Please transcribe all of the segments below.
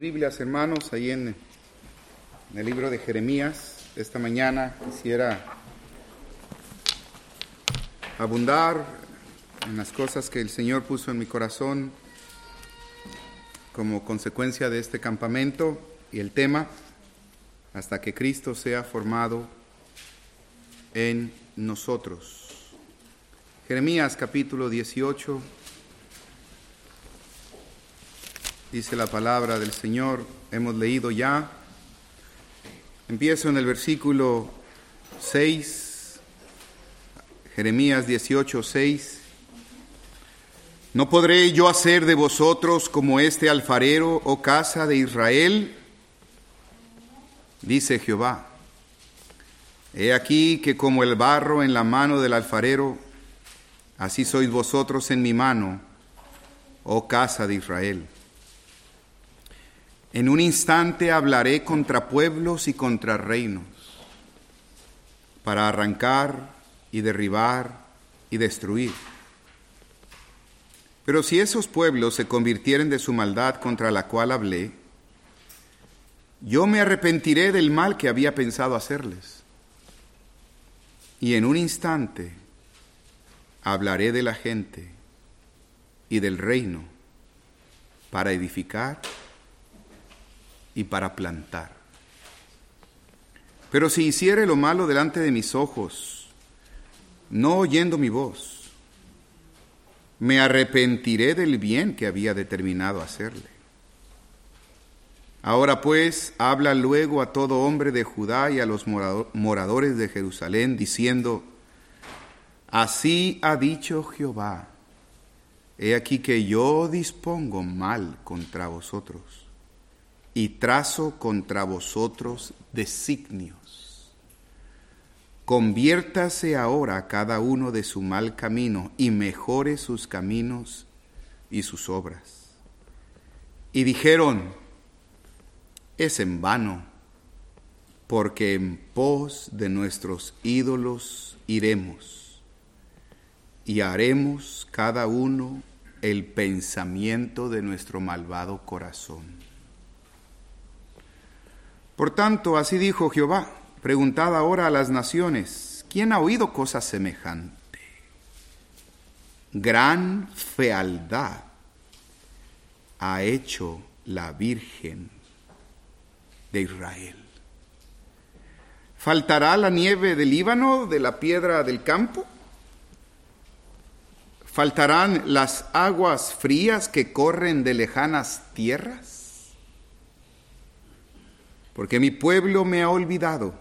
Biblias, hermanos, ahí en el libro de Jeremías. Esta mañana quisiera abundar en las cosas que el Señor puso en mi corazón como consecuencia de este campamento, y el tema: hasta que Cristo sea formado en nosotros. Jeremías capítulo 18. Dice la palabra del Señor, hemos leído ya. Empiezo en el versículo 6, Jeremías 18, 6. ¿No podré yo hacer de vosotros como este alfarero, oh casa de Israel? Dice Jehová. He aquí que como el barro en la mano del alfarero, así sois vosotros en mi mano, oh casa de Israel. En un instante hablaré contra pueblos y contra reinos, para arrancar y derribar y destruir. Pero si esos pueblos se convirtieren de su maldad contra la cual hablé, yo me arrepentiré del mal que había pensado hacerles. Y en un instante hablaré de la gente y del reino para edificar y para plantar. Pero si hiciere lo malo delante de mis ojos, no oyendo mi voz, me arrepentiré del bien que había determinado hacerle. Ahora pues, habla luego a todo hombre de Judá y a los moradores de Jerusalén, diciendo: así ha dicho Jehová, he aquí que yo dispongo mal contra vosotros, y trazo contra vosotros designios. Conviértase ahora cada uno de su mal camino, y mejore sus caminos y sus obras. Y dijeron: es en vano, porque en pos de nuestros ídolos iremos, y haremos cada uno el pensamiento de nuestro malvado corazón. Por tanto, así dijo Jehová: preguntad ahora a las naciones, ¿quién ha oído cosa semejante? Gran fealdad ha hecho la Virgen de Israel. ¿Faltará la nieve del Líbano, de la piedra del campo? ¿Faltarán las aguas frías que corren de lejanas tierras? Porque mi pueblo me ha olvidado,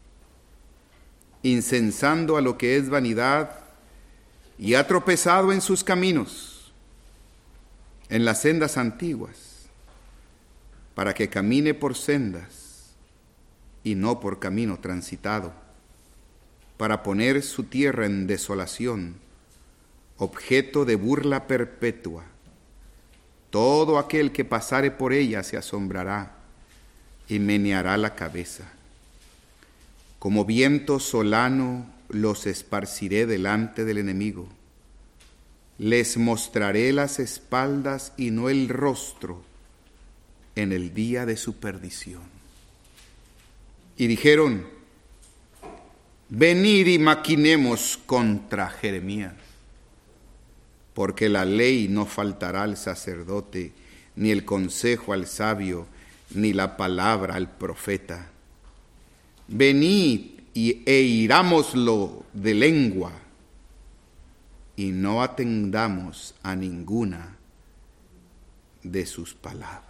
incensando a lo que es vanidad, y ha tropezado en sus caminos, en las sendas antiguas, para que camine por sendas y no por camino transitado, para poner su tierra en desolación, objeto de burla perpetua. Todo aquel que pasare por ella se asombrará y meneará la cabeza. Como viento solano los esparciré delante del enemigo. Les mostraré las espaldas y no el rostro en el día de su perdición. Y dijeron: venid y maquinemos contra Jeremías, porque la ley no faltará al sacerdote, ni el consejo al sabio, ni la palabra al profeta. Venid e hirámoslo de lengua, y no atendamos a ninguna de sus palabras.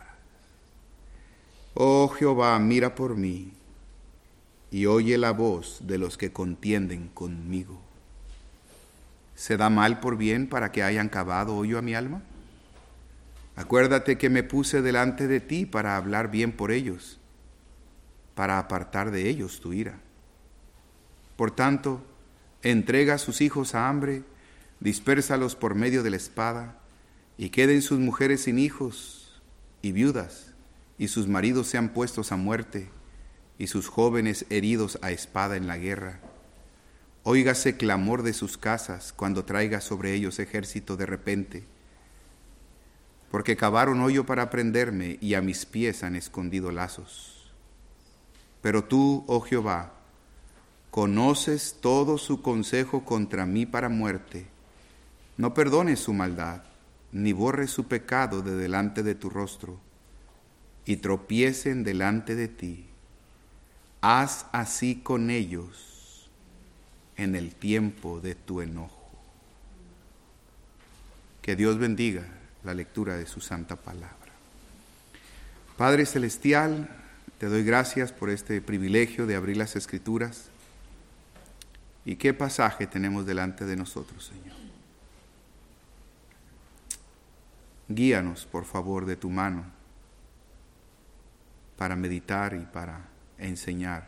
Oh Jehová, mira por mí, y oye la voz de los que contienden conmigo. ¿Se da mal por bien para que hayan cavado hoyo a mi alma? Acuérdate que me puse delante de ti para hablar bien por ellos, para apartar de ellos tu ira. Por tanto, entrega a sus hijos a hambre, dispérsalos por medio de la espada, y queden sus mujeres sin hijos y viudas, y sus maridos sean puestos a muerte, y sus jóvenes heridos a espada en la guerra. Óigase clamor de sus casas cuando traiga sobre ellos ejército de repente. porque cavaron hoyo para prenderme y a mis pies han escondido lazos. Pero tú, oh Jehová, conoces todo su consejo contra mí para muerte. No perdones su maldad, ni borres su pecado de delante de tu rostro, y tropiecen delante de ti. Haz así con ellos en el tiempo de tu enojo. Que Dios bendiga la lectura de su santa palabra. Padre Celestial, te doy gracias por este privilegio de abrir las Escrituras. ¿Y qué pasaje tenemos delante de nosotros, Señor? Guíanos, por favor, de tu mano para meditar y para enseñar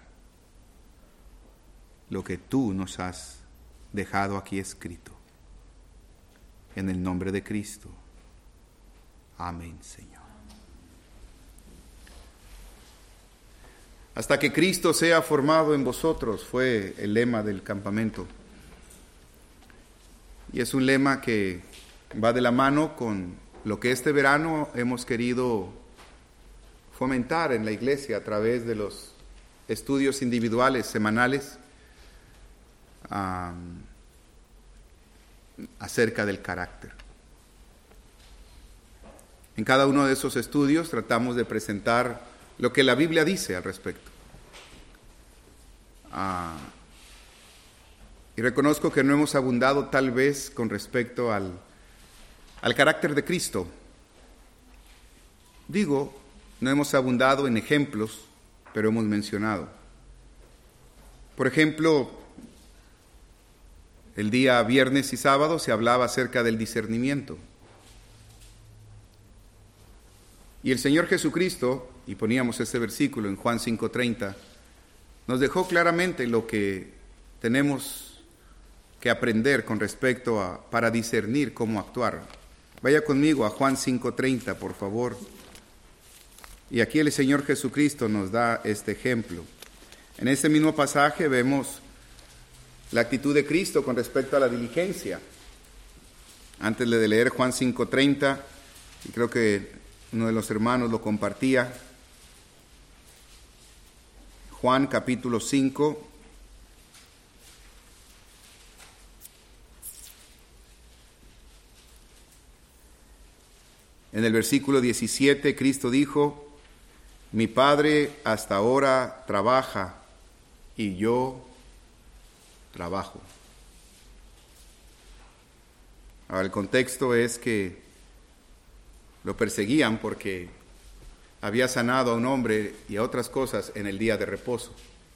lo que tú nos has dejado aquí escrito. En el nombre de Cristo. Amén, Señor. Hasta que Cristo sea formado en vosotros, fue el lema del campamento. Y es un lema que va de la mano con lo que este verano hemos querido fomentar en la iglesia a través de los estudios individuales semanales acerca del carácter. En cada uno de esos estudios tratamos de presentar lo que la Biblia dice al respecto. Y reconozco que no hemos abundado tal vez con respecto al carácter de Cristo. Digo, no hemos abundado en ejemplos, pero hemos mencionado. Por ejemplo, el día viernes y sábado se hablaba acerca del discernimiento. Y el Señor Jesucristo, y poníamos ese versículo en Juan 5:30, nos dejó claramente lo que tenemos que aprender con respecto para discernir cómo actuar. Vaya conmigo a Juan 5:30, por favor. Y aquí el Señor Jesucristo nos da este ejemplo. En ese mismo pasaje vemos la actitud de Cristo con respecto a la diligencia. Antes de leer Juan 5:30, y creo que uno de los hermanos lo compartía, Juan capítulo 5, en el versículo 17, Cristo dijo: mi Padre hasta ahora trabaja y yo trabajo. Ahora, el contexto es que lo perseguían porque había sanado a un hombre y a otras cosas en el día de reposo.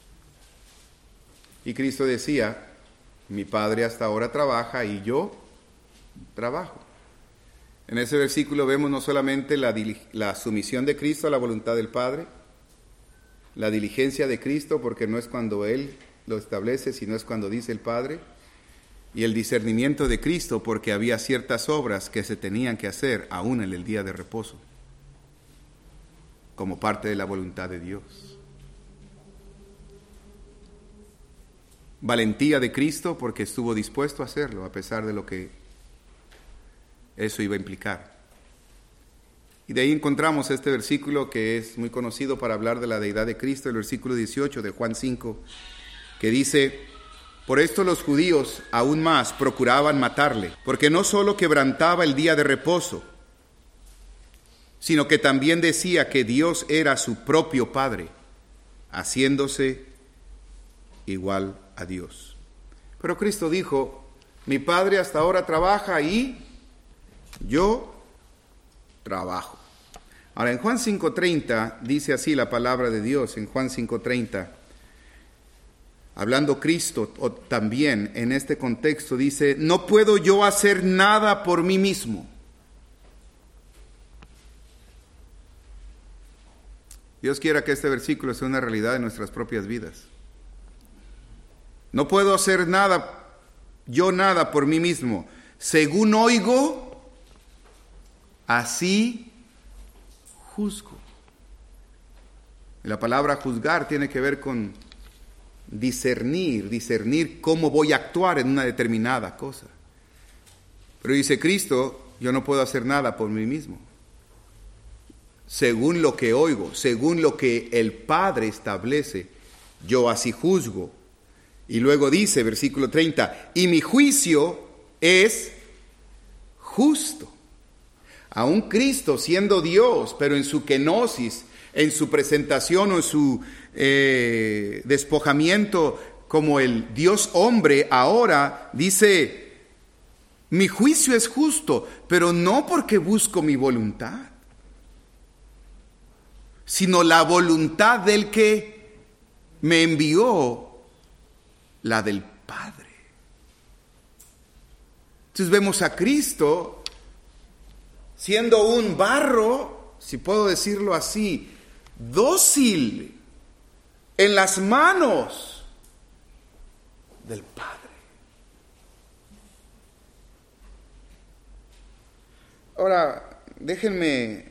Y Cristo decía: mi Padre hasta ahora trabaja y yo trabajo. En ese versículo vemos no solamente la sumisión de Cristo a la voluntad del Padre, la diligencia de Cristo, porque no es cuando Él lo establece, sino es cuando dice el Padre, y el discernimiento de Cristo, porque había ciertas obras que se tenían que hacer aún en el día de reposo, como parte de la voluntad de Dios. Valentía de Cristo, porque estuvo dispuesto a hacerlo, a pesar de lo que eso iba a implicar. Y de ahí encontramos este versículo que es muy conocido para hablar de la deidad de Cristo, el versículo 18 de Juan 5, que dice: por esto los judíos aún más procuraban matarle, porque no solo quebrantaba el día de reposo, sino que también decía que Dios era su propio Padre, haciéndose igual a Dios. Pero Cristo dijo: mi Padre hasta ahora trabaja y yo trabajo. Ahora, en Juan 5:30 dice así la palabra de Dios, en Juan 5:30, hablando Cristo también en este contexto, dice: no puedo yo hacer nada por mí mismo. Dios quiera que este versículo sea una realidad en nuestras propias vidas. No puedo hacer nada, yo nada por mí mismo. Según oigo, así juzgo. Y la palabra juzgar tiene que ver con discernir cómo voy a actuar en una determinada cosa. Pero dice Cristo: yo no puedo hacer nada por mí mismo. según lo que oigo, según lo que el Padre establece, yo así juzgo. Y luego dice, versículo 30, y mi juicio es justo. Aún Cristo siendo Dios, pero en su kenosis, en su presentación o en su despojamiento como el Dios hombre, ahora dice, mi juicio es justo, pero no porque busco mi voluntad, sino la voluntad del que me envió, la del Padre. Entonces vemos a Cristo siendo un barro, si puedo decirlo así, dócil en las manos del Padre. Ahora, déjenme,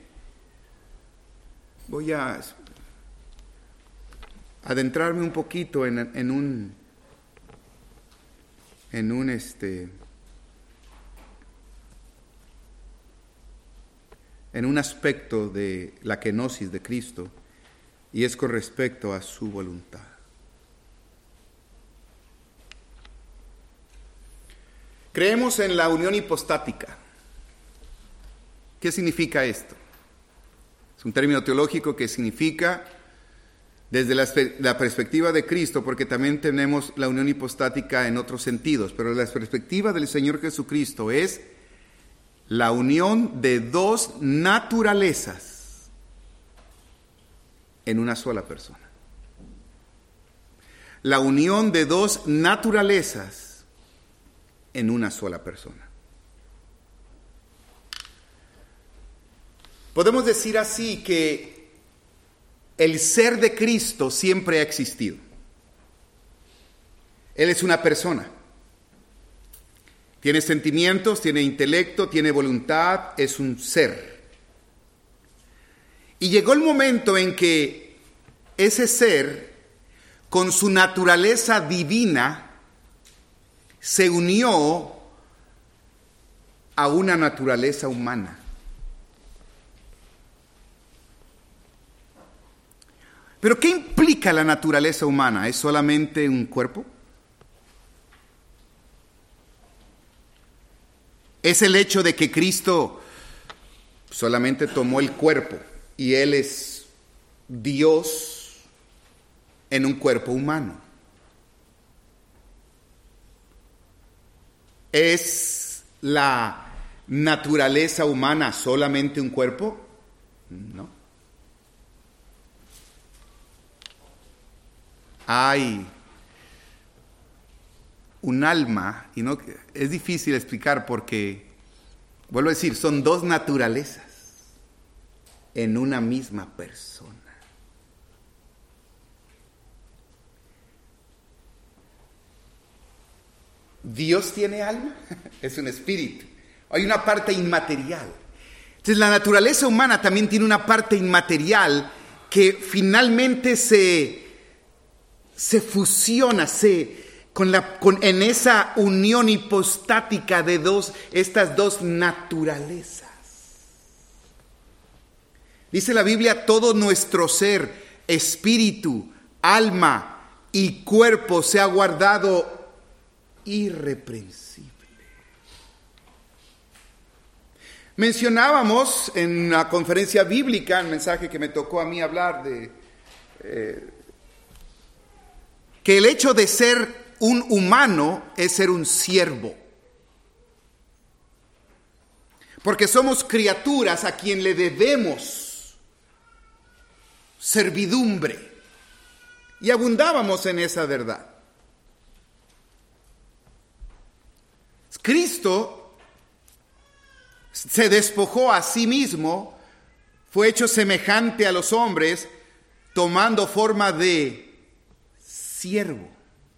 voy a adentrarme un poquito en un aspecto de la kenosis de Cristo, y es con respecto a su voluntad. Creemos en la unión hipostática. ¿Qué significa esto? Es un término teológico que significa, desde la perspectiva de Cristo, porque también tenemos la unión hipostática en otros sentidos, pero la perspectiva del Señor Jesucristo es la unión de dos naturalezas en una sola persona. La unión de dos naturalezas en una sola persona. Podemos decir así que el ser de Cristo siempre ha existido. Él es una persona. Tiene sentimientos, tiene intelecto, tiene voluntad, es un ser. Y llegó el momento en que ese ser, con su naturaleza divina, se unió a una naturaleza humana. ¿Pero qué implica la naturaleza humana? ¿Es solamente un cuerpo? ¿Es el hecho de que Cristo solamente tomó el cuerpo y Él es Dios en un cuerpo humano? ¿Es la naturaleza humana solamente un cuerpo? No. Hay un alma, y no es difícil explicar porque, vuelvo a decir, son dos naturalezas en una misma persona. ¿Dios tiene alma? Es un espíritu. Hay una parte inmaterial. Entonces la naturaleza humana también tiene una parte inmaterial que finalmente se fusiona, en esa unión hipostática de estas dos naturalezas. Dice la Biblia, todo nuestro ser, espíritu, alma y cuerpo se ha guardado irreprensible. Mencionábamos en la conferencia bíblica, el mensaje que me tocó a mí hablar que el hecho de ser un humano es ser un siervo. Porque somos criaturas a quien le debemos servidumbre. Y abundábamos en esa verdad. Cristo se despojó a sí mismo, fue hecho semejante a los hombres, tomando forma de siervo.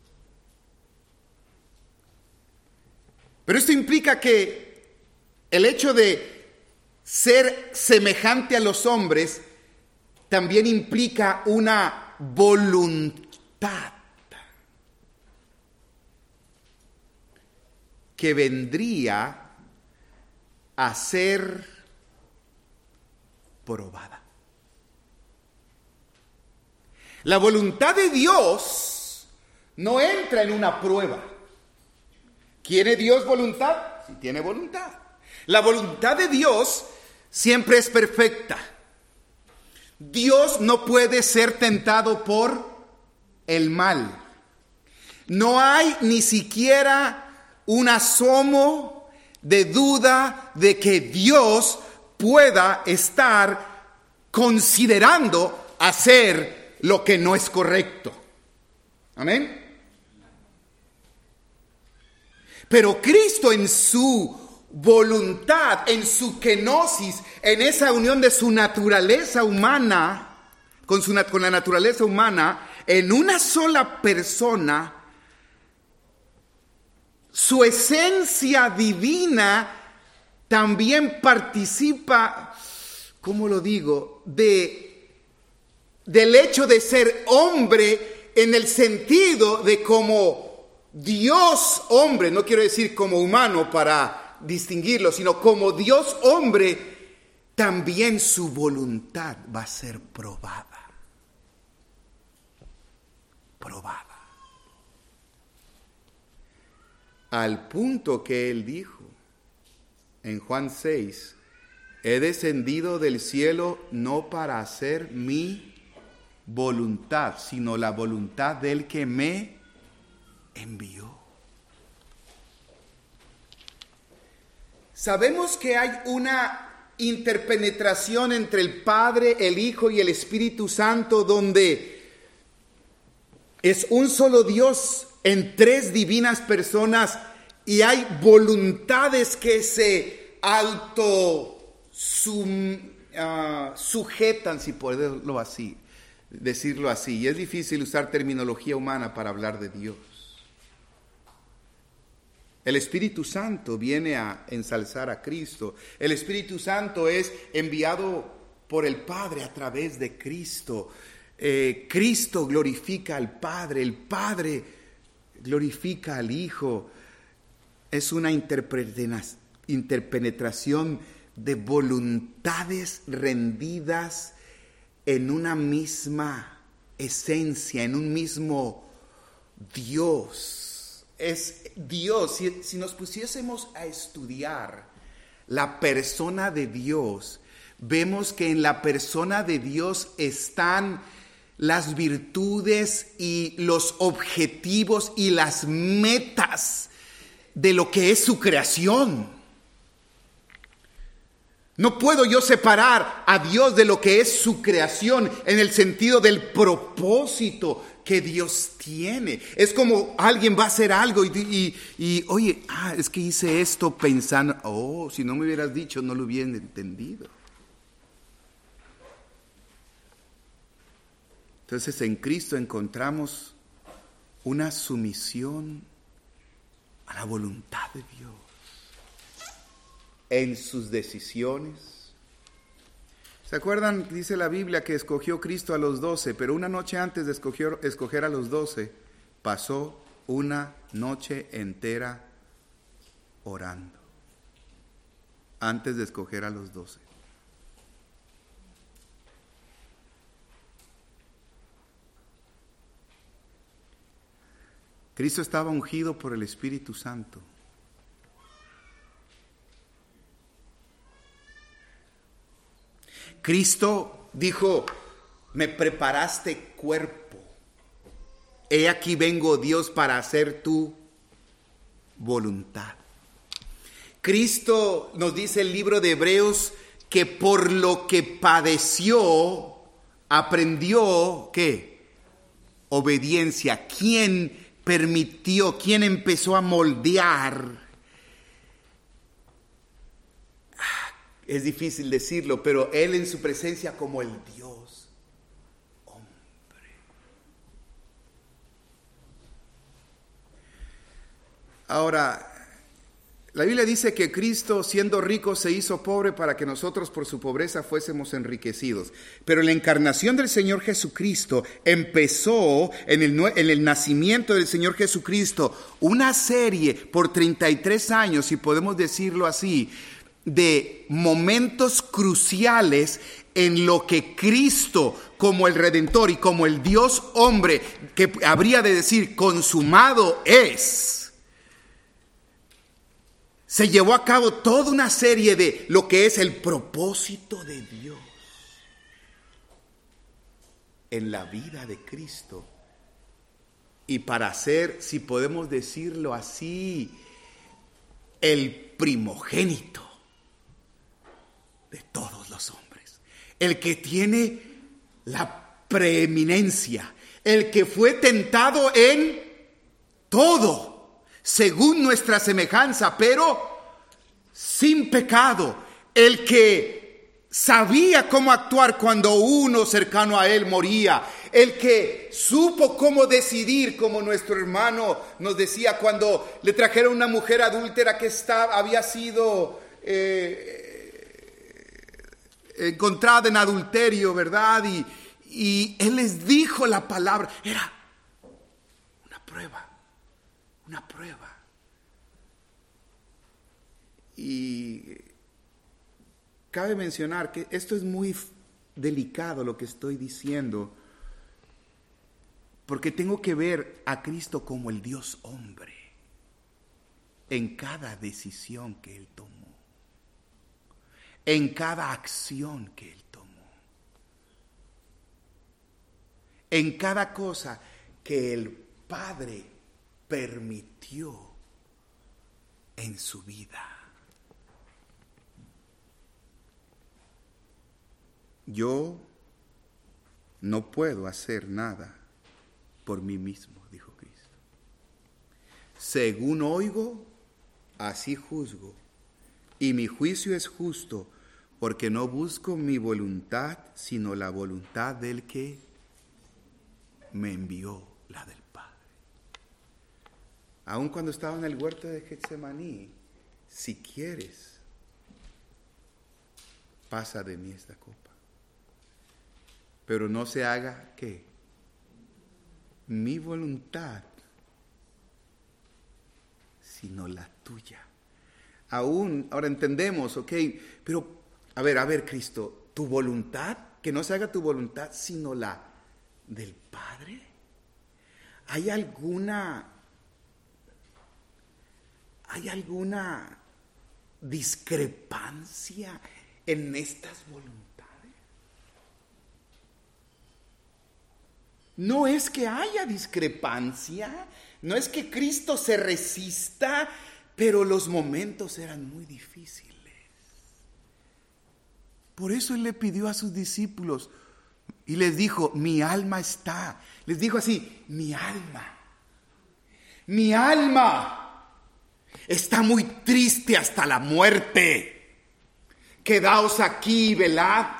Pero esto implica que el hecho de ser semejante a los hombres también implica una voluntad que vendría a ser probada. La voluntad de Dios no entra en una prueba. ¿Quiere Dios voluntad? Sí, tiene voluntad. La voluntad de Dios siempre es perfecta. Dios no puede ser tentado por el mal. No hay ni siquiera un asomo de duda de que Dios pueda estar considerando hacer lo que no es correcto. Amén. Pero Cristo en su voluntad, en su kenosis, en esa unión de su naturaleza humana, con la naturaleza humana, en una sola persona, su esencia divina también participa, ¿cómo lo digo?, del hecho de ser hombre en el sentido de como Dios hombre, no quiero decir como humano para distinguirlo, sino como Dios hombre, también su voluntad va a ser probada. Al punto que él dijo en Juan 6, he descendido del cielo no para hacer mi voluntad, sino la voluntad del que me envió. Sabemos que hay una interpenetración entre el Padre, el Hijo y el Espíritu Santo, donde es un solo Dios en tres divinas personas y hay voluntades que se sujetan, si puedo decirlo así. Y es difícil usar terminología humana para hablar de Dios. El Espíritu Santo viene a ensalzar a Cristo. El Espíritu Santo es enviado por el Padre a través de Cristo. Cristo glorifica al Padre, el Padre glorifica al Hijo. Es una interpenetración de voluntades rendidas en una misma esencia, en un mismo Dios. Es Dios. Si nos pusiésemos a estudiar la persona de Dios, vemos que en la persona de Dios están las virtudes y los objetivos y las metas de lo que es su creación. No puedo yo separar a Dios de lo que es su creación en el sentido del propósito que Dios tiene. Es como alguien va a hacer algo y oye, es que hice esto pensando, si no me hubieras dicho no lo hubiera entendido. Entonces en Cristo encontramos una sumisión a la voluntad de Dios en sus decisiones. ¿Se acuerdan? Dice la Biblia que escogió Cristo a los 12, pero una noche antes de escoger a los 12, pasó una noche entera orando, antes de escoger a los 12. Cristo estaba ungido por el Espíritu Santo. Cristo dijo, me preparaste cuerpo. He aquí vengo, Dios, para hacer tu voluntad. Cristo, nos dice el libro de Hebreos, que por lo que padeció, aprendió, ¿qué? Obediencia. ¿Quién permitió, quién empezó a moldear? Es difícil decirlo, pero Él en su presencia como el Dios hombre. Ahora, la Biblia dice que Cristo, siendo rico, se hizo pobre para que nosotros por su pobreza fuésemos enriquecidos. Pero la encarnación del Señor Jesucristo empezó en el nacimiento del Señor Jesucristo una serie por 33 años, si podemos decirlo así, de momentos cruciales en lo que Cristo, como el Redentor y como el Dios hombre, que habría de decir consumado es, se llevó a cabo toda una serie de lo que es el propósito de Dios en la vida de Cristo. Y para ser, si podemos decirlo así, el primogénito de todos los hombres, el que tiene la preeminencia, el que fue tentado en todo, según nuestra semejanza, pero sin pecado, el que sabía cómo actuar cuando uno cercano a él moría, el que supo cómo decidir, como nuestro hermano nos decía cuando le trajeron una mujer adúltera que había sido encontrada en adulterio, ¿verdad? Y él les dijo la palabra. Era una prueba. Y cabe mencionar que esto es muy delicado lo que estoy diciendo, porque tengo que ver a Cristo como el Dios hombre en cada decisión que Él tomó, en cada acción que Él tomó, en cada cosa que el Padre permitió en su vida. Yo no puedo hacer nada por mí mismo, dijo Cristo. Según oigo, así juzgo, y mi juicio es justo, porque no busco mi voluntad, sino la voluntad del que me envió, la del Padre. Aun cuando estaba en el huerto de Getsemaní, si quieres, pasa de mí esta copa. Pero no se haga, ¿qué? Mi voluntad, sino la tuya. Aún, ahora entendemos, ¿ok? Pero, a ver, Cristo, ¿tu voluntad? Que no se haga tu voluntad, sino la del Padre. ¿Hay alguna discrepancia en estas voluntades? No es que haya discrepancia, no es que Cristo se resista, pero los momentos eran muy difíciles. Por eso Él le pidió a sus discípulos y les dijo, mi alma está. Les dijo así, mi alma está muy triste hasta la muerte. Quedaos aquí y velad.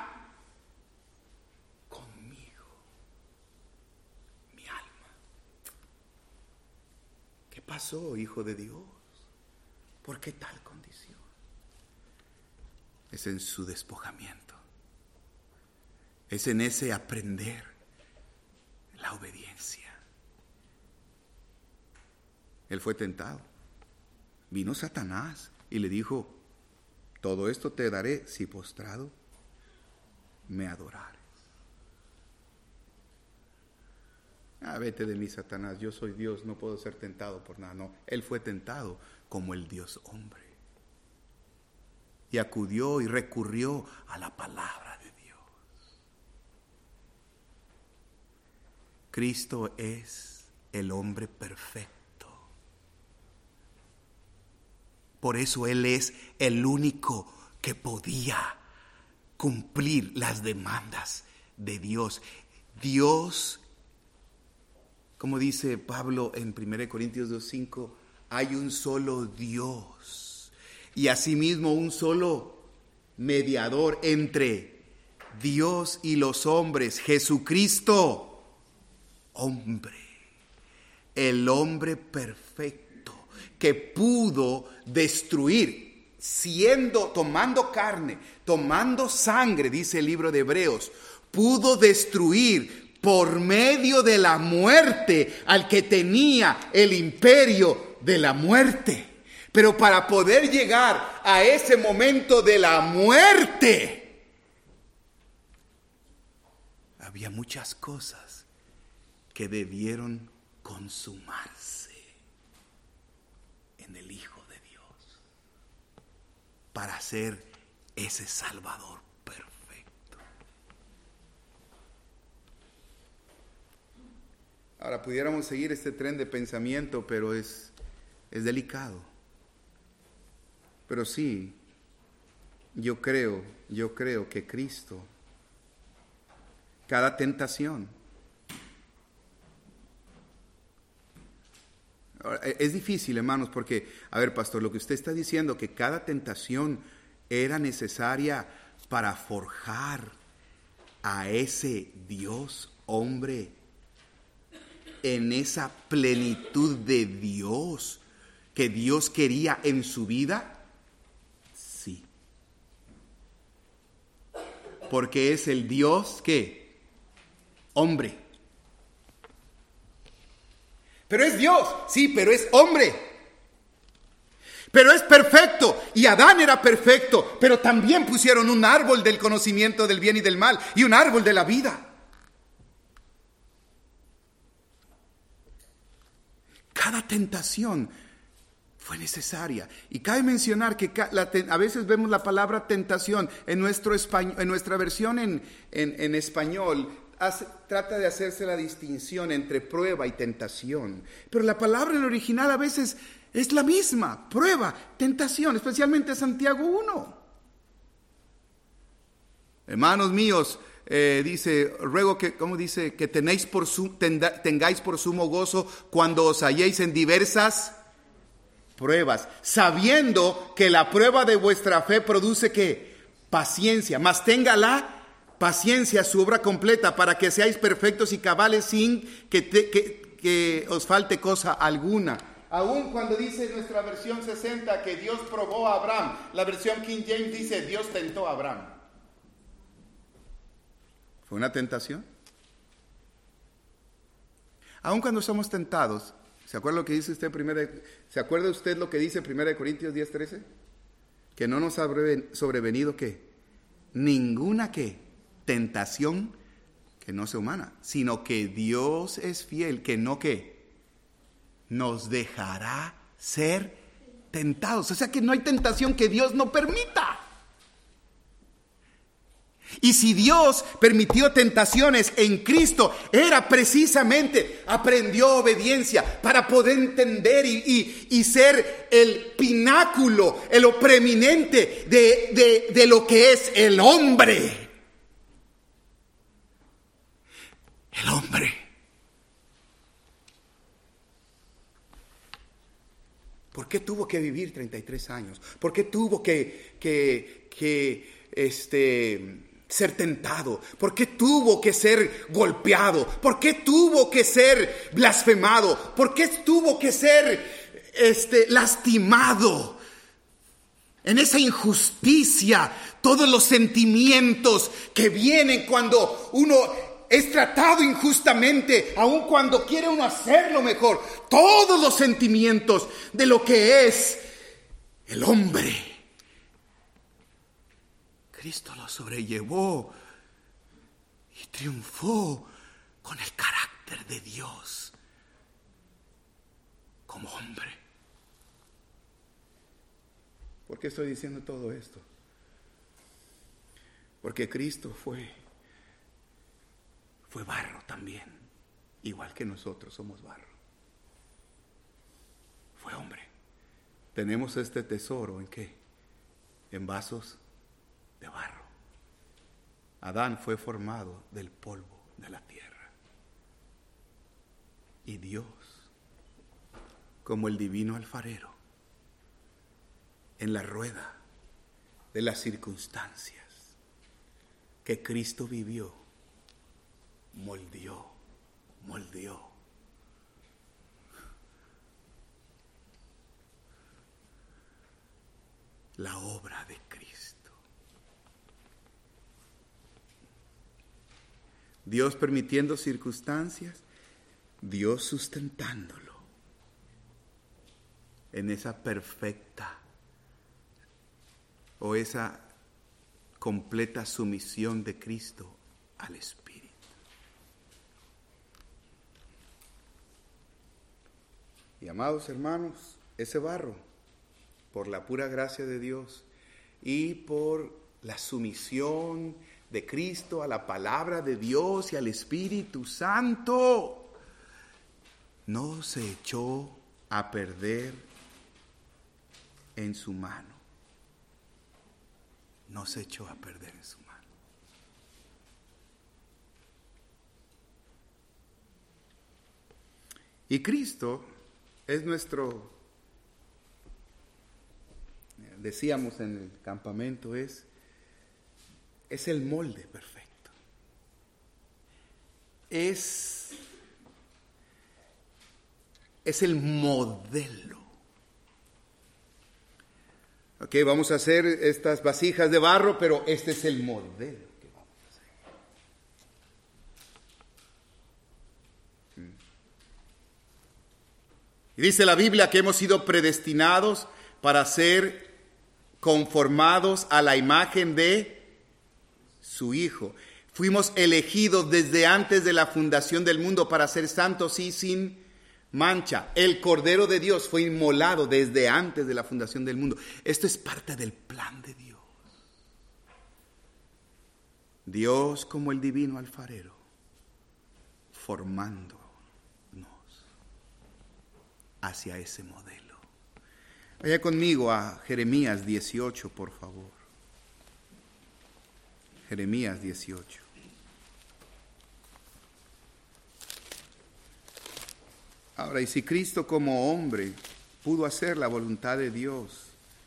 ¿Qué pasó, Hijo de Dios? ¿Por qué tal condición? Es en su despojamiento. Es en ese aprender la obediencia. Él fue tentado. Vino Satanás y le dijo, todo esto te daré si postrado me adorares. Vete de mí, Satanás, yo soy Dios, no puedo ser tentado por nada. No, Él fue tentado como el Dios hombre. Y acudió y recurrió a la palabra de Dios. Cristo es el hombre perfecto. Por eso Él es el único que podía cumplir las demandas de Dios. Dios, como dice Pablo en 1 Corintios 2:5, hay un solo Dios y asimismo un solo mediador entre Dios y los hombres, Jesucristo, hombre, el hombre perfecto que pudo destruir, tomando carne, tomando sangre, dice el libro de Hebreos, pudo destruir por medio de la muerte al que tenía el imperio de la muerte. Pero para poder llegar a ese momento de la muerte, había muchas cosas que debieron consumarse en el Hijo de Dios para ser ese Salvador perfecto. Ahora pudiéramos seguir este tren de pensamiento, pero es delicado. Pero sí, yo creo que Cristo, cada tentación, es difícil, hermanos, porque, a ver, pastor, lo que usted está diciendo, que cada tentación era necesaria para forjar a ese Dios hombre en esa plenitud de Dios que Dios quería en su vida. Sí. Porque es el Dios que hombre. Pero es Dios, sí, pero es hombre. Pero es perfecto, y Adán era perfecto, pero también pusieron un árbol del conocimiento del bien y del mal, y un árbol de la vida. Cada tentación fue necesaria. Y cabe mencionar que a veces vemos la palabra tentación en nuestra versión en español. Trata de hacerse la distinción entre prueba y tentación. Pero la palabra en el original a veces es la misma: prueba, tentación, especialmente Santiago 1. Hermanos míos, dice, ruego que, ¿cómo dice? Que tengáis por sumo gozo cuando os halléis en diversas pruebas, sabiendo que la prueba de vuestra fe produce ¿qué? Paciencia. Mas tenga la paciencia su obra completa, para que seáis perfectos y cabales sin que os falte cosa alguna. Aún cuando dice nuestra versión 60 que Dios probó a Abraham, la versión King James dice Dios tentó a Abraham. ¿Fue una tentación? Aún cuando somos tentados, ¿se acuerda lo que dice usted ¿se acuerda usted lo que dice 1 Corintios 10:13? Que no nos ha sobrevenido ¿qué? Ninguna ¿qué? Tentación que no sea humana, sino que Dios es fiel, que no ¿qué? Nos dejará ser tentados. O sea que no hay tentación que Dios no permita. Y si Dios permitió tentaciones en Cristo, era precisamente, aprendió obediencia para poder entender y ser el pináculo, el preeminente de lo que es el hombre. El hombre. ¿Por qué tuvo que vivir 33 años? ¿Por qué tuvo que ser tentado? ¿Por qué tuvo que ser golpeado? ¿Por qué tuvo que ser blasfemado? ¿Por qué tuvo que ser lastimado? En esa injusticia, todos los sentimientos que vienen cuando uno es tratado injustamente, aun cuando quiere uno hacerlo mejor, todos los sentimientos de lo que es el hombre, Cristo lo sobrellevó y triunfó con el carácter de Dios como hombre. ¿Por qué estoy diciendo todo esto? Porque Cristo fue barro también, igual que nosotros somos barro. Fue hombre. Tenemos este tesoro ¿en qué? En vasos de barro. Adán fue formado del polvo de la tierra. Y Dios, como el divino alfarero, en la rueda de las circunstancias que Cristo vivió, moldeó la obra de Cristo. Dios permitiendo circunstancias, Dios sustentándolo en esa perfecta o esa completa sumisión de Cristo al Espíritu. Y amados hermanos, ese barro, por la pura gracia de Dios y por la sumisión de Cristo a la palabra de Dios y al Espíritu Santo, no se echó a perder en su mano. No se echó a perder en su mano. Y Cristo es nuestro, decíamos en el campamento, es el molde perfecto. Es el modelo. Ok, vamos a hacer estas vasijas de barro, pero este es el modelo que vamos a hacer. Y dice la Biblia que hemos sido predestinados para ser conformados a la imagen de su Hijo. Fuimos elegidos desde antes de la fundación del mundo para ser santos y sin mancha. El Cordero de Dios fue inmolado desde antes de la fundación del mundo. Esto es parte del plan de Dios. Dios como el divino alfarero, formándonos hacia ese modelo. Vaya conmigo a Jeremías 18, por favor. Jeremías 18. Ahora, y si Cristo como hombre pudo hacer la voluntad de Dios,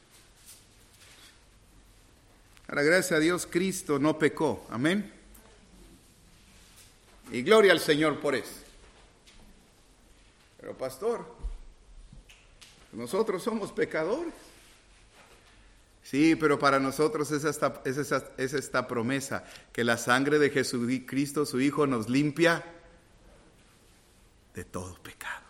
ahora gracias a Dios Cristo no pecó, amén. Y gloria al Señor por eso. Pero pastor, nosotros somos pecadores. Sí, pero para nosotros es esta promesa, que la sangre de Jesucristo, su Hijo, nos limpia de todo pecado.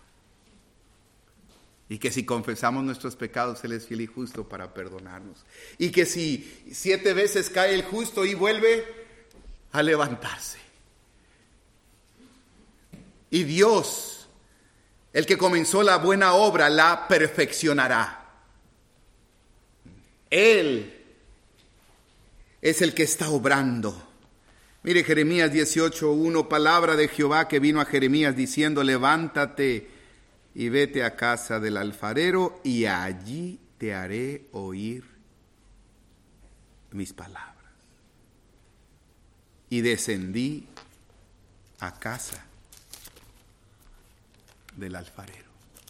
Y que si confesamos nuestros pecados, Él es fiel y justo para perdonarnos. Y que si 7 veces cae el justo y vuelve a levantarse. Y Dios, el que comenzó la buena obra, la perfeccionará. Él es el que está obrando. Mire Jeremías 18:1, palabra de Jehová que vino a Jeremías diciendo: levántate y vete a casa del alfarero y allí te haré oír mis palabras. Y descendí a casa del alfarero.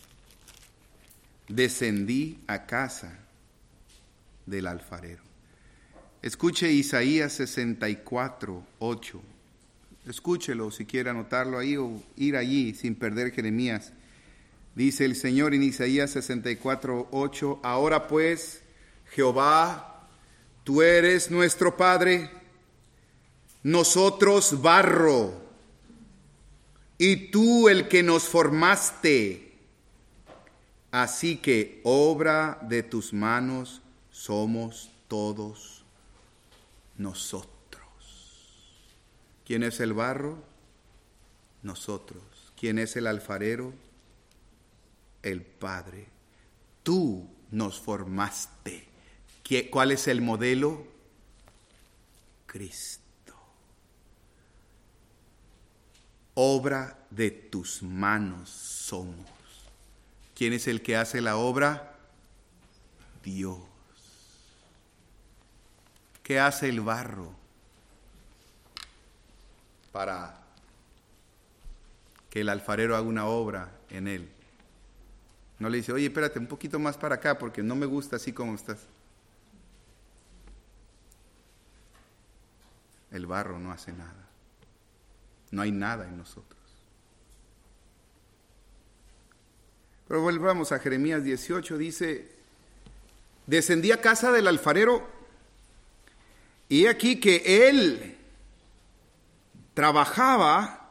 Descendí a casa del alfarero. Escuche Isaías 64:8. Escúchelo si quiere anotarlo ahí o ir allí sin perder Jeremías. Dice el Señor en Isaías 64:8: ahora pues, Jehová, tú eres nuestro Padre, nosotros barro, y tú el que nos formaste. Así que obra de tus manos somos todos nosotros. ¿Quién es el barro? Nosotros. ¿Quién es el alfarero? El Padre. Tú nos formaste. ¿Cuál es el modelo? Cristo. Obra de tus manos somos. ¿Quién es el que hace la obra? Dios. ¿Qué hace el barro para que el alfarero haga una obra en él? No le dice: oye, espérate un poquito más para acá porque no me gusta así como estás. El barro no hace nada. No hay nada en nosotros. Pero volvamos a Jeremías 18, dice: descendí a casa del alfarero, y aquí que él trabajaba,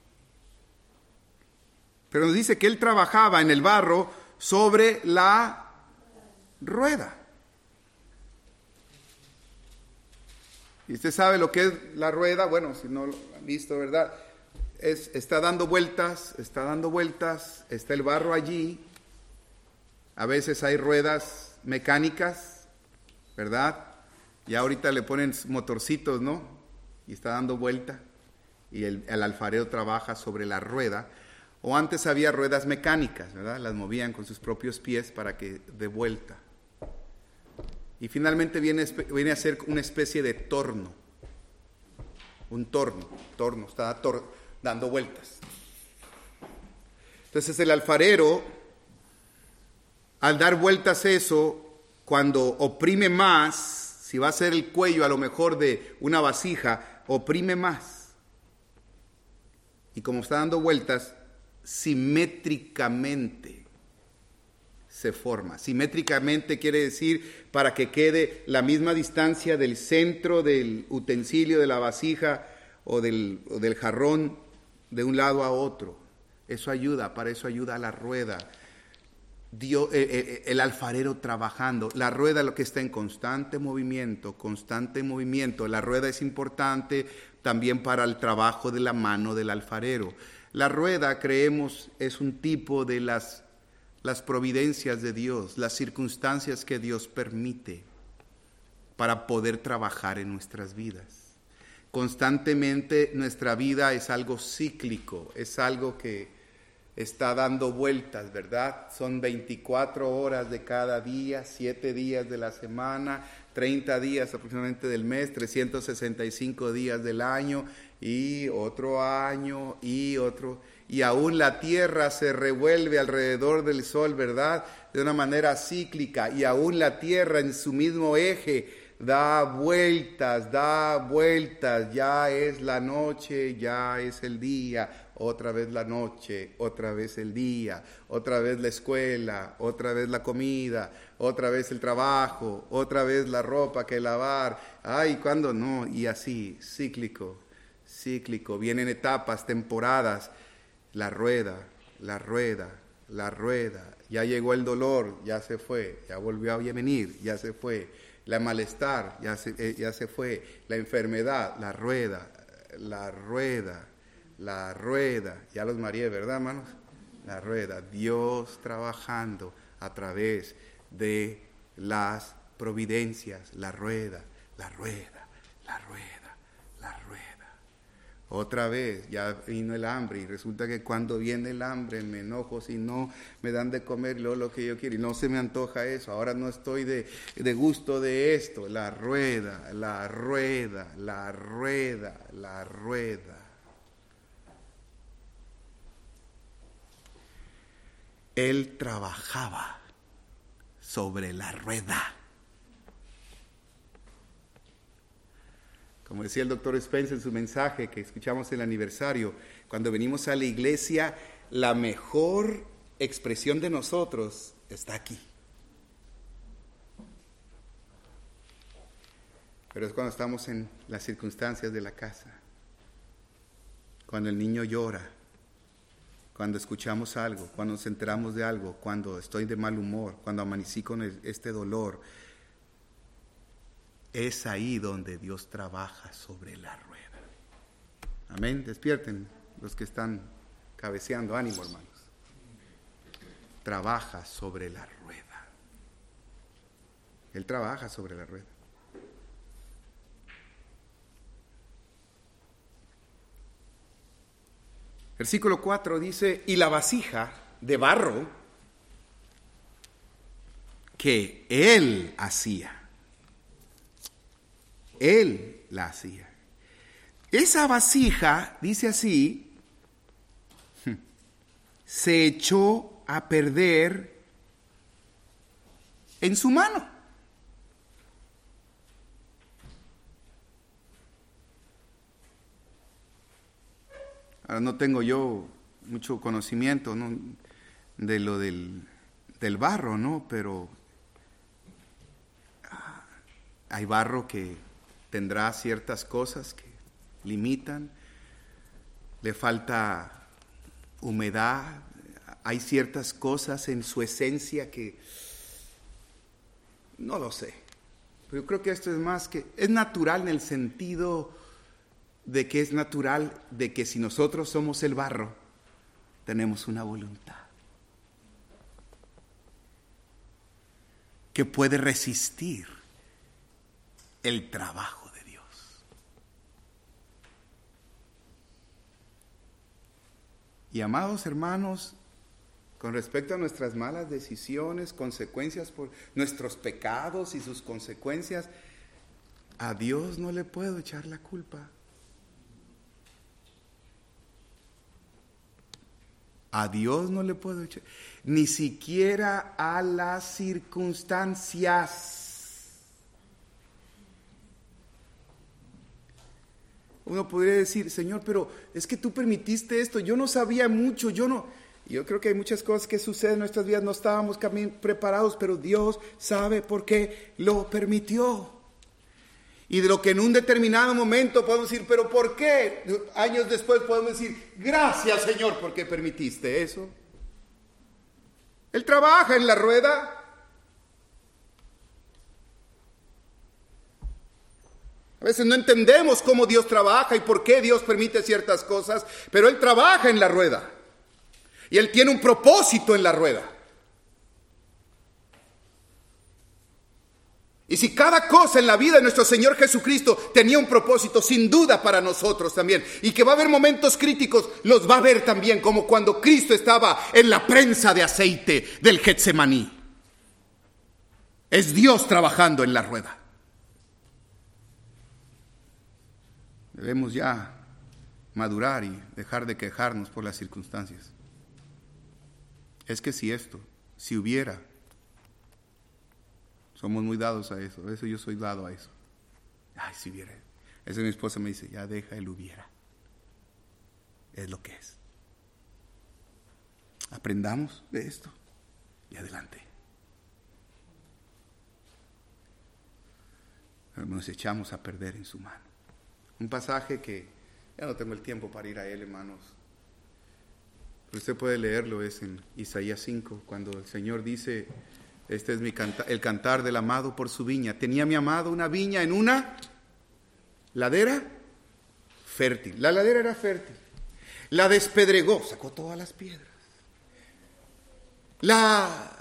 pero nos dice que él trabajaba en el barro sobre la rueda. Y usted sabe lo que es la rueda. Bueno, si no lo han visto, ¿verdad? Está dando vueltas, está el barro allí, A veces hay ruedas mecánicas, ¿verdad? Y ahorita le ponen motorcitos, ¿no? Y está dando vuelta. Y el alfarero trabaja sobre la rueda. O antes había ruedas mecánicas, ¿verdad? Las movían con sus propios pies para que dé vuelta. Y finalmente viene a ser una especie de torno. Un torno, está dando vueltas. Entonces el alfarero, al dar vueltas eso, cuando oprime más, si va a ser el cuello a lo mejor de una vasija, oprime más. Y como está dando vueltas, simétricamente se forma. Simétricamente quiere decir para que quede la misma distancia del centro del utensilio, de la vasija o del jarrón de un lado a otro. Eso ayuda, para eso ayuda la rueda. El alfarero trabajando. La rueda lo que está en constante movimiento. La rueda es importante también para el trabajo de la mano del alfarero. La rueda, creemos, es un tipo de las providencias de Dios, las circunstancias que Dios permite para poder trabajar en nuestras vidas. Constantemente nuestra vida es algo cíclico, es algo que está dando vueltas, ¿verdad? Son 24 horas de cada día, 7 días de la semana, 30 días aproximadamente del mes, 365 días del año y otro año y otro. Y aún la tierra se revuelve alrededor del sol, ¿verdad? De una manera cíclica, y aún la tierra en su mismo eje da vueltas, ya es la noche, ya es el día, otra vez la noche, otra vez el día, otra vez la escuela, otra vez la comida, otra vez el trabajo, otra vez la ropa que lavar, ay, ¿cuándo no? Y así, cíclico, vienen etapas, temporadas, la rueda, ya llegó el dolor, ya se fue, ya volvió a venir, ya se fue. La malestar, ya se fue. La enfermedad, la rueda. Ya los mareé, ¿verdad, hermanos? La rueda. Dios trabajando a través de las providencias. La rueda. Otra vez, ya vino el hambre, y resulta que cuando viene el hambre me enojo si no me dan de comer lo que yo quiero, y no se me antoja eso, ahora no estoy de gusto de esto. La rueda. Él trabajaba sobre la rueda. Como decía el doctor Spencer en su mensaje que escuchamos en el aniversario, cuando venimos a la iglesia, la mejor expresión de nosotros está aquí. Pero es cuando estamos en las circunstancias de la casa, cuando el niño llora, cuando escuchamos algo, cuando nos enteramos de algo, cuando estoy de mal humor, cuando amanecí con este dolor. Es ahí donde Dios trabaja sobre la rueda. Amén. Despierten los que están cabeceando. Ánimo, hermanos. Trabaja sobre la rueda. Él trabaja sobre la rueda. Versículo 4 dice: y la vasija de barro que él hacía. Él la hacía. Esa vasija, dice así, se echó a perder en su mano. Ahora no tengo yo mucho conocimiento, ¿no?, de lo del barro, ¿no? Pero hay barro que tendrá ciertas cosas que limitan, le falta humedad, hay ciertas cosas en su esencia que no lo sé. Pero yo creo que esto es más que, es natural en el sentido de que es natural de que si nosotros somos el barro, tenemos una voluntad. que puede resistir el trabajo de Dios. Y amados hermanos, con respecto a nuestras malas decisiones, consecuencias por nuestros pecados y sus consecuencias, a Dios no le puedo echar la culpa. A Dios no le puedo echar, ni siquiera a las circunstancias. Uno podría decir, Señor, pero es que tú permitiste esto, yo no sabía mucho, yo creo que hay muchas cosas que suceden en nuestras vidas, no estábamos preparados, pero Dios sabe por qué lo permitió. Y de lo que en un determinado momento podemos decir, pero ¿por qué? Años después podemos decir, gracias Señor, porque permitiste eso. Él trabaja en la rueda. A veces no entendemos cómo Dios trabaja y por qué Dios permite ciertas cosas, pero Él trabaja en la rueda. Y Él tiene un propósito en la rueda. Y si cada cosa en la vida de nuestro Señor Jesucristo tenía un propósito, sin duda para nosotros también, y que va a haber momentos críticos, los va a haber también, como cuando Cristo estaba en la prensa de aceite del Getsemaní. Es Dios trabajando en la rueda. Debemos ya madurar y dejar de quejarnos por las circunstancias. Es que si hubiera, somos muy dados a eso. A veces yo soy dado a eso. Ay, si hubiera. Eso mi esposa me dice, ya deja el hubiera. Es lo que es. Aprendamos de esto y adelante. Nos echamos a perder en su mano. Un pasaje que ya no tengo el tiempo para ir a él, hermanos. Pero usted puede leerlo, es en Isaías 5, cuando el Señor dice, este es el cantar del amado por su viña. Tenía mi amado una viña en una ladera fértil. La ladera era fértil. La despedregó, sacó todas las piedras. La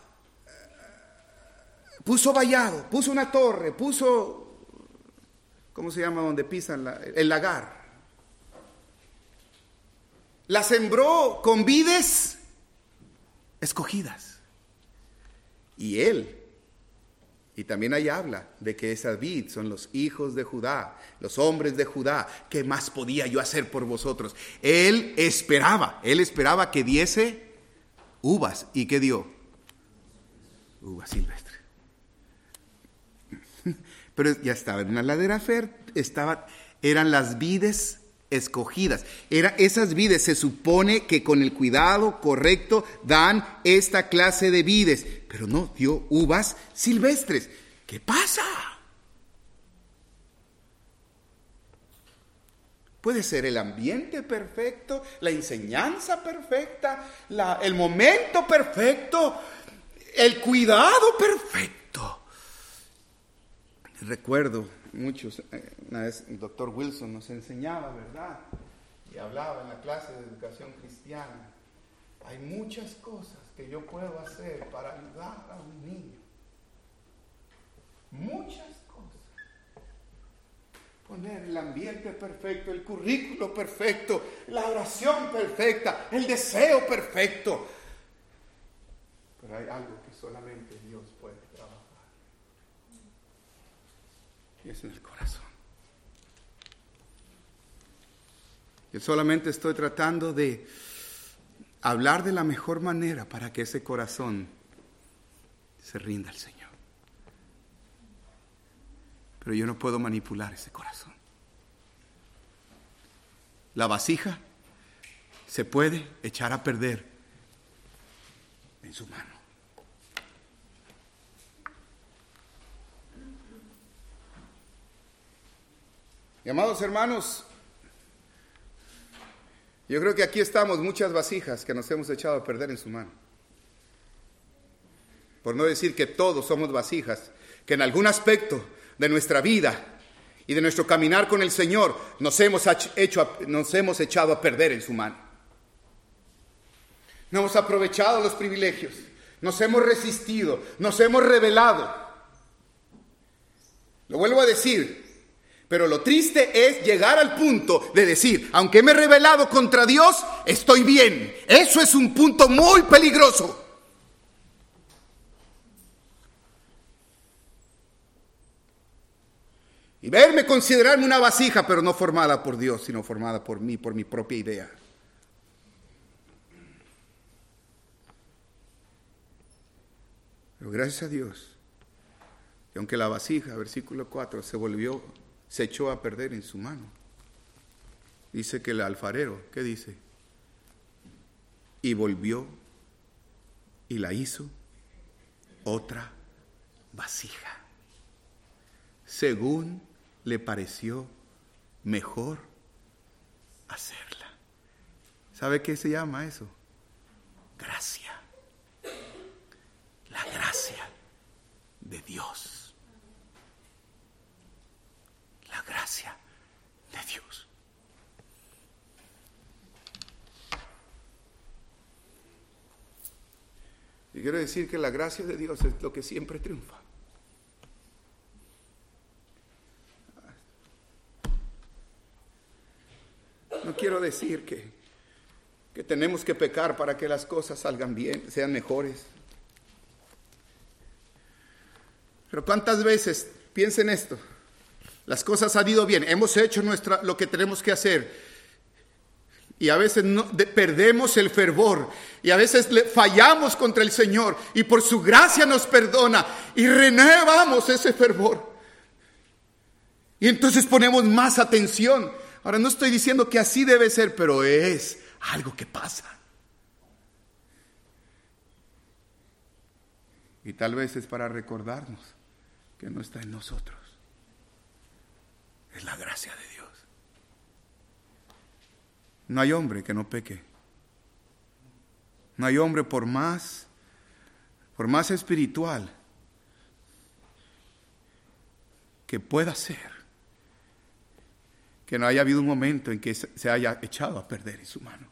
puso vallado, puso una torre, puso, ¿cómo se llama donde pisan? El lagar. La sembró con vides escogidas. Y él, y también ahí habla de que esa vid son los hijos de Judá, los hombres de Judá. ¿Qué más podía yo hacer por vosotros? Él esperaba que diese uvas. ¿Y qué dio? Uvas silvestres. Pero ya estaba en una ladera fértil, eran las vides escogidas. Esas vides se supone que con el cuidado correcto dan esta clase de vides, pero no, dio uvas silvestres. ¿Qué pasa? Puede ser el ambiente perfecto, la enseñanza perfecta, el momento perfecto, el cuidado perfecto. Recuerdo muchos, una vez el doctor Wilson nos enseñaba, ¿verdad? Y hablaba en la clase de educación cristiana. Hay muchas cosas que yo puedo hacer para ayudar a un niño. Muchas cosas. Poner el ambiente perfecto, el currículo perfecto, la oración perfecta, el deseo perfecto. Pero hay algo que solamente Dios puede trabajar. Y es en el corazón. Yo solamente estoy tratando de hablar de la mejor manera para que ese corazón se rinda al Señor. Pero yo no puedo manipular ese corazón. La vasija se puede echar a perder en su mano. Y amados hermanos, yo creo que aquí estamos muchas vasijas que nos hemos echado a perder en su mano. Por no decir que todos somos vasijas, que en algún aspecto de nuestra vida y de nuestro caminar con el Señor nos hemos echado a perder en su mano. No hemos aprovechado los privilegios, nos hemos resistido, nos hemos rebelado. Lo vuelvo a decir. Pero lo triste es llegar al punto de decir, aunque me he rebelado contra Dios, estoy bien. Eso es un punto muy peligroso. Y verme considerarme una vasija, pero no formada por Dios, sino formada por mí, por mi propia idea. Pero gracias a Dios, que aunque la vasija, versículo 4, se echó a perder en su mano. Dice que el alfarero, ¿qué dice? Y volvió y la hizo otra vasija, según le pareció mejor hacerla. ¿Sabe qué se llama eso? Gracia. La gracia de Dios. La gracia de Dios. Y quiero decir que la gracia de Dios es lo que siempre triunfa. No quiero decir que tenemos que pecar para que las cosas salgan bien, sean mejores. Pero ¿cuántas veces, piensen esto, las cosas han ido bien, hemos hecho lo que tenemos que hacer, y a veces perdemos el fervor, y a veces fallamos contra el Señor, y por su gracia nos perdona, y renovamos ese fervor, y entonces ponemos más atención. Ahora, no estoy diciendo que así debe ser, pero es algo que pasa. Y tal vez es para recordarnos que no está en nosotros. Es la gracia de Dios. No hay hombre que no peque. No hay hombre por más espiritual que pueda ser, que no haya habido un momento en que se haya echado a perder en su mano.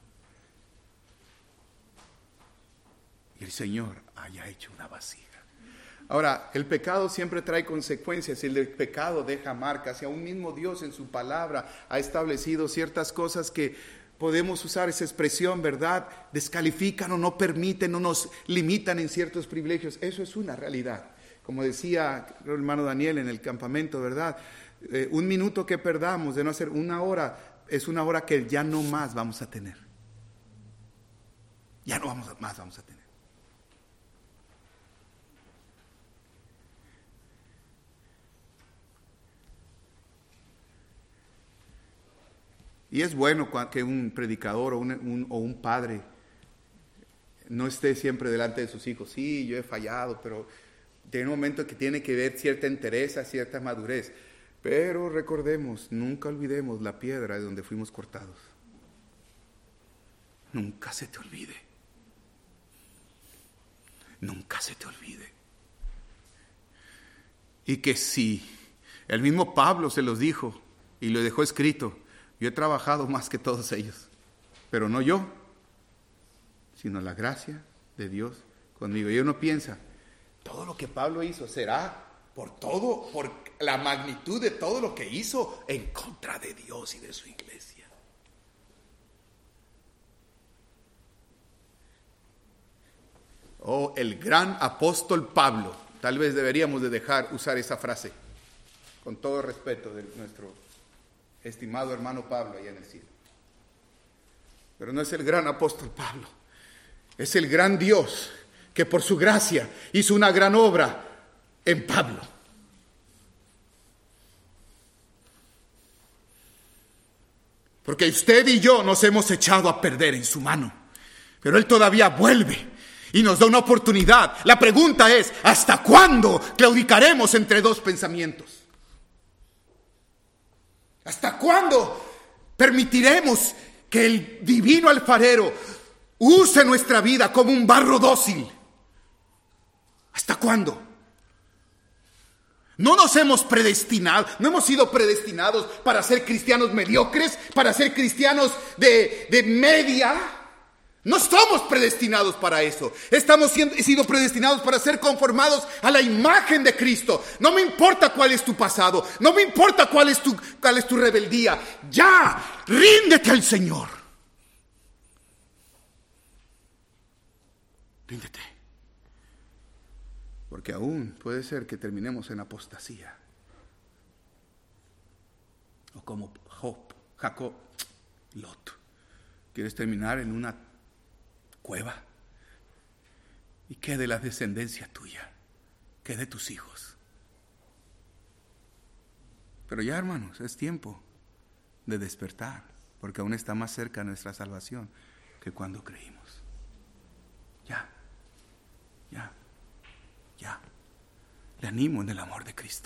Y el Señor haya hecho una vasija. Ahora, el pecado siempre trae consecuencias. El pecado deja marcas. Y aún mismo Dios en su palabra ha establecido ciertas cosas que podemos usar esa expresión, ¿verdad? Descalifican o no permiten o nos limitan en ciertos privilegios. Eso es una realidad. Como decía el hermano Daniel en el campamento, ¿verdad? Un minuto que perdamos de no hacer una hora, es una hora que ya no más vamos a tener. Ya no más vamos a tener. Y es bueno que un predicador o un padre no esté siempre delante de sus hijos. Sí, yo he fallado, pero tiene un momento que tiene que ver cierta entereza, cierta madurez. Pero recordemos, nunca olvidemos la piedra de donde fuimos cortados. Nunca se te olvide. Nunca se te olvide. Y que sí, el mismo Pablo se los dijo y lo dejó escrito. Yo he trabajado más que todos ellos, pero no yo, sino la gracia de Dios conmigo. Y uno piensa, todo lo que Pablo hizo será por la magnitud de todo lo que hizo en contra de Dios y de su iglesia. Oh, el gran apóstol Pablo. Tal vez deberíamos de dejar usar esa frase, con todo respeto de nuestro estimado hermano Pablo allá en el cielo. Pero no es el gran apóstol Pablo, es el gran Dios que por su gracia hizo una gran obra en Pablo. Porque usted y yo nos hemos echado a perder en su mano, pero Él todavía vuelve y nos da una oportunidad. La pregunta es, ¿hasta cuándo claudicaremos entre dos pensamientos? ¿Hasta cuándo permitiremos que el divino alfarero use nuestra vida como un barro dócil? ¿Hasta cuándo? No nos hemos predestinado, no hemos sido predestinados para ser cristianos mediocres, para ser cristianos de media. No somos predestinados para eso. Estamos sido predestinados para ser conformados a la imagen de Cristo. No me importa cuál es tu pasado. No me importa cuál es tu rebeldía. Ya, ríndete al Señor. Ríndete. Porque aún puede ser que terminemos en apostasía. O como Jacob, Lot. ¿Quieres terminar en una cueva? ¿Y qué de la descendencia tuya? ¿Qué de tus hijos? Pero ya, hermanos, es tiempo de despertar, porque aún está más cerca nuestra salvación que cuando creímos. Ya. Le animo en el amor de Cristo.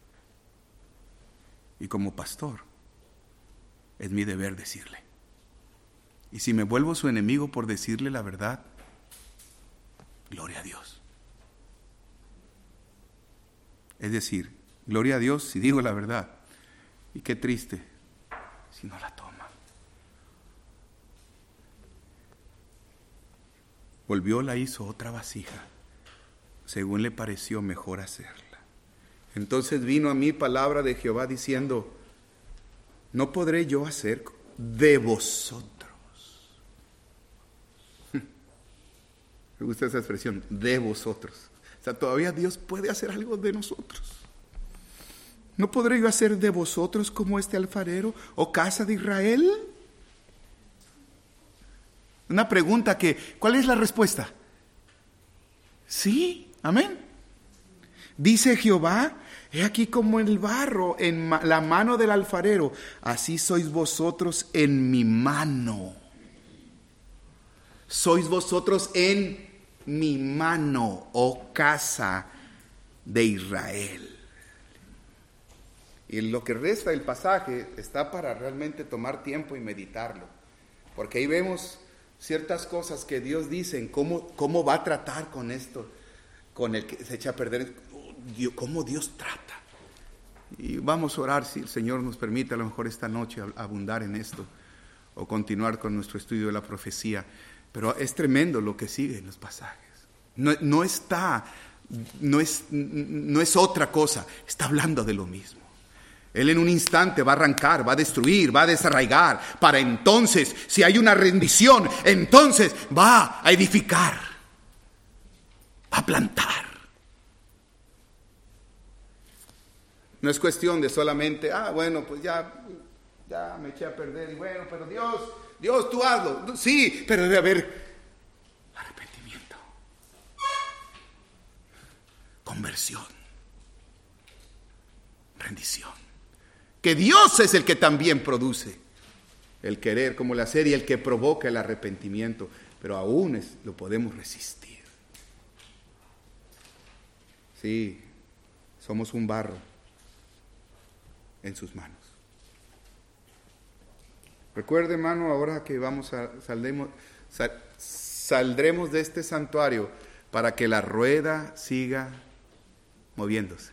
Y como pastor, es mi deber decirle. Y si me vuelvo su enemigo por decirle la verdad, gloria a Dios. Es decir, gloria a Dios si digo la verdad. Y qué triste si no la toma. Volvió, la hizo otra vasija, según le pareció mejor hacerla. Entonces vino a mí palabra de Jehová diciendo: ¿no podré yo hacer de vosotros? Me gusta esa expresión, de vosotros. O sea, todavía Dios puede hacer algo de nosotros. ¿No podré yo hacer de vosotros como este alfarero, oh casa de Israel? Una pregunta ¿cuál es la respuesta? Sí, amén. Dice Jehová: he aquí como el barro en la mano del alfarero, así sois vosotros en mi mano. Sois vosotros en mi mano, oh casa de Israel. Y lo que resta del pasaje está para realmente tomar tiempo y meditarlo. Porque ahí vemos ciertas cosas que Dios dice en cómo va a tratar con esto, con el que se echa a perder, cómo Dios trata. Y vamos a orar si el Señor nos permite a lo mejor esta noche abundar en esto o continuar con nuestro estudio de la profecía. Pero es tremendo lo que sigue en los pasajes. No es otra cosa, está hablando de lo mismo. Él en un instante va a arrancar, va a destruir, va a desarraigar, para entonces, si hay una rendición, entonces va a edificar, va a plantar. No es cuestión de solamente, bueno, pues ya me eché a perder, y bueno, pero Dios, tú hazlo. Sí, pero debe haber arrepentimiento, conversión, rendición. Que Dios es el que también produce el querer como el hacer y el que provoca el arrepentimiento, pero aún lo podemos resistir. Sí, somos un barro en sus manos. Recuerde, hermano, ahora que saldremos de este santuario para que la rueda siga moviéndose.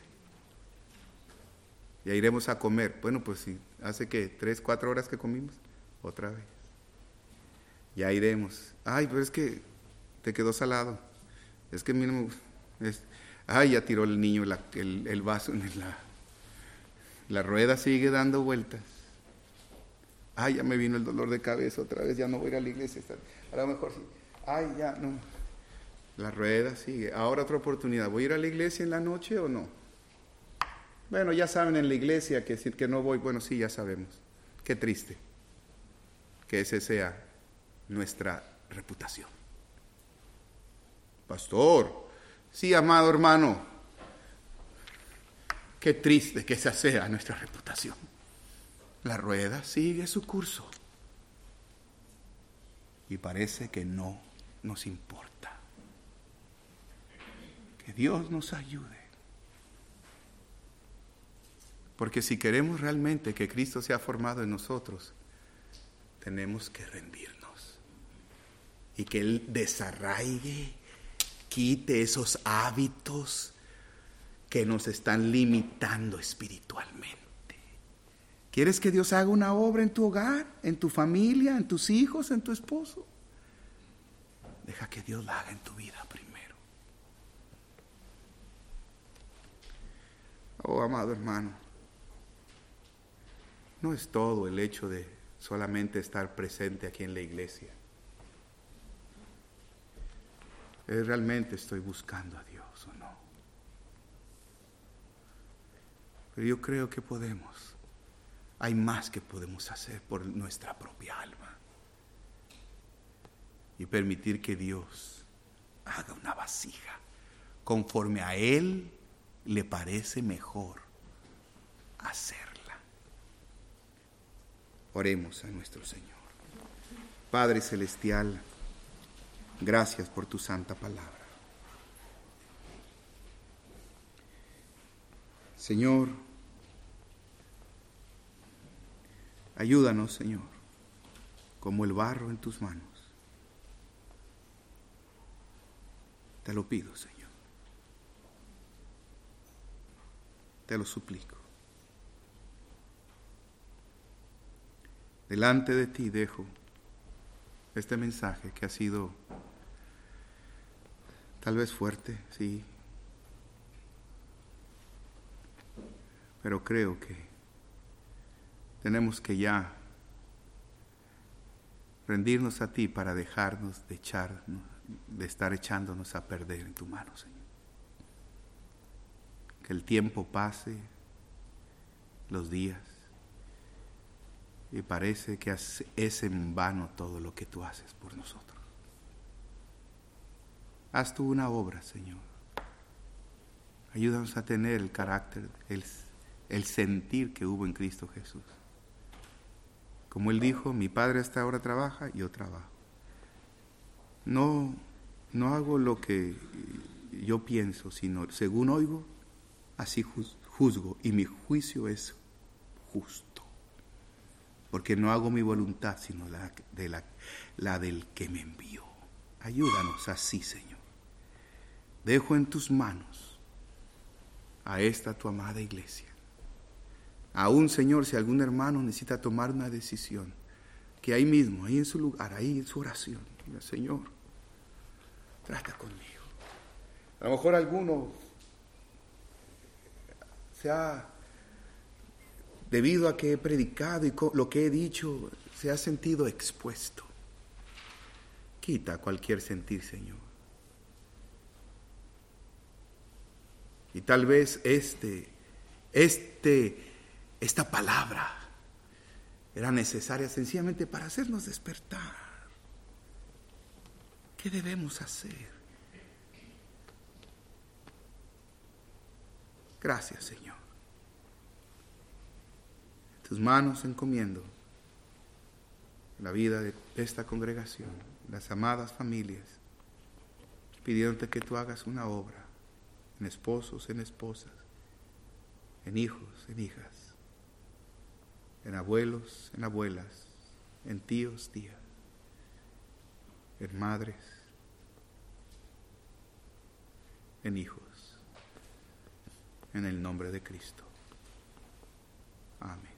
Ya iremos a comer. Bueno, pues si hace que 3, 4 horas que comimos, otra vez. Ya iremos. Ay, pero es que te quedó salado. Es que a mí no me gusta. Ya tiró el niño el vaso en la rueda sigue dando vueltas. Ya me vino el dolor de cabeza otra vez, ya no voy a ir a la iglesia. A lo mejor sí. Ya no. La rueda sigue. Ahora otra oportunidad. ¿Voy a ir a la iglesia en la noche o no? Bueno, ya saben en la iglesia que no voy. Bueno, sí, ya sabemos. Qué triste que ese sea nuestra reputación. Pastor, sí, amado hermano, qué triste que esa sea nuestra reputación. La rueda sigue su curso y parece que no nos importa. Que Dios nos ayude. Porque si queremos realmente que Cristo sea formado en nosotros, tenemos que rendirnos. Y que Él desarraigue, quite esos hábitos que nos están limitando espiritualmente. ¿Quieres que Dios haga una obra en tu hogar, en tu familia, en tus hijos, en tu esposo? Deja que Dios la haga en tu vida primero. Oh, amado hermano, no es todo el hecho de solamente estar presente aquí en la iglesia. ¿Realmente estoy buscando a Dios o no? Pero yo creo que podemos. Hay más que podemos hacer por nuestra propia alma. Y permitir que Dios haga una vasija conforme a Él le parece mejor hacerla. Oremos a nuestro Señor. Padre Celestial, gracias por tu santa palabra. Señor, ayúdanos, Señor, como el barro en tus manos. Te lo pido, Señor. Te lo suplico. Delante de ti dejo este mensaje que ha sido tal vez fuerte, sí, pero creo que tenemos que ya rendirnos a ti para dejarnos de estar echándonos a perder en tu mano, Señor. Que el tiempo pase, los días, y parece que es en vano todo lo que tú haces por nosotros. Haz tú una obra, Señor. Ayúdanos a tener el carácter, el sentir que hubo en Cristo Jesús. Como Él dijo, mi Padre hasta ahora trabaja, yo trabajo. No hago lo que yo pienso, sino según oigo, así juzgo, y mi juicio es justo. Porque no hago mi voluntad, sino la del que me envió. Ayúdanos así, Señor. Dejo en tus manos a esta tu amada iglesia. Aún, Señor, si algún hermano necesita tomar una decisión, que ahí mismo, ahí en su lugar, ahí en su oración, diga, Señor, trata conmigo. A lo mejor alguno debido a que he predicado y lo que he dicho, se ha sentido expuesto. Quita cualquier sentir, Señor. Y tal vez esta palabra era necesaria sencillamente para hacernos despertar. ¿Qué debemos hacer? Gracias, Señor. En tus manos encomiendo la vida de esta congregación, las amadas familias, pidiéndote que tú hagas una obra en esposos, en esposas, en hijos, en hijas, en abuelos, en abuelas, en tíos, tías, en madres, en hijos, en el nombre de Cristo. Amén.